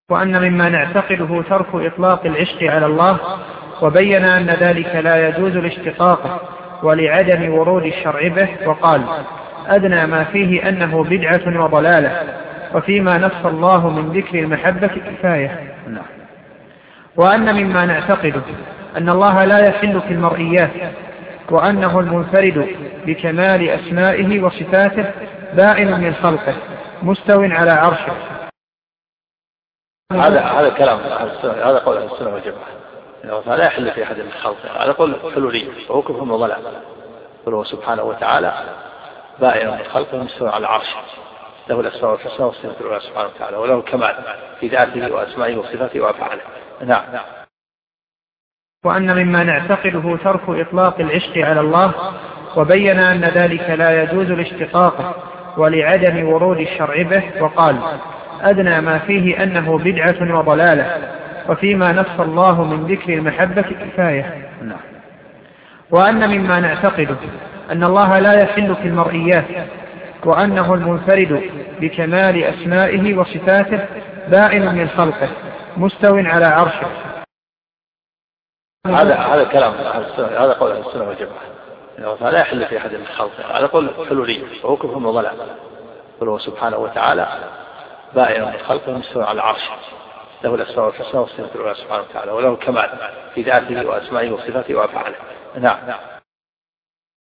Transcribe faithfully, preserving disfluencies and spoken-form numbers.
وأن مما نعتقده ترك إطلاق العشق على الله، وبين أن ذلك لا يجوز لاشتقاقه ولعدم ورود الشرع به، وقال: أدنى ما فيه أنه بدعة وضلالة، وفيما نص الله من ذكر المحبة كفاية. وأن مما نعتقده أن الله لا يحل في المرئيات، وأنه المنفرد بكمال أسمائه وصفاته، بائن من خلقه، مستو على عرشه. هذا هذا كلام هذا قول أهل السنة والجماعة، لا يحل في أحد من خلقه، هذا قول حلولي وهو كفر وضلال. فهو سبحانه وتعالى بائن من خلقه، مستو على عرشه، له الأسماء والحسنى والصفات العلى سبحانه وتعالى، وله الكمال في ذاته وأسمائه وصفاته وأفعاله. نعم. وأن مما نعتقده ترك إطلاق العشق على الله، وبين أن ذلك لا يجوز لاشتقاقه ولعدم ورود الشرع به، وقال: أدنى ما فيه أنه بدعة وضلالة، وفيما نص الله من ذكر المحبة كفاية. وأن مما نعتقده أن الله لا يحل في المرئيات، وأنه المنفرد بكمال أسمائه وصفاته، بائن من خلقه، مستو على عرشه. هذا هذا كلام هذا قول أهل السنة والجماعة، لا يحل في أحد من خلقه، هذا قول حلولي وهو كفر وضلال. فهو سبحانه وتعالى بائن من خلقه، مستو على عرشه، له الأسماء والحسنى والصفات العلى سبحانه وتعالى، وله الكمال في ذاته وأسمائه وصفاته وأفعاله. نعم.